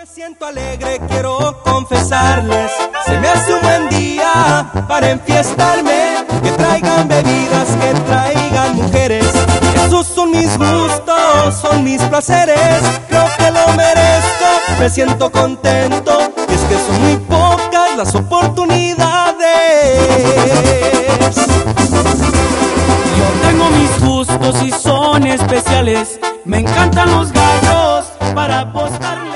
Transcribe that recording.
Me siento alegre, quiero confesarles, se me hace un buen día para enfiestarme, que traigan bebidas, que traigan mujeres, esos son mis gustos, son mis placeres, creo que lo merezco, me siento contento, y es que son muy pocas las oportunidades. Yo tengo mis gustos y son especiales, me encantan los gallos para apostar.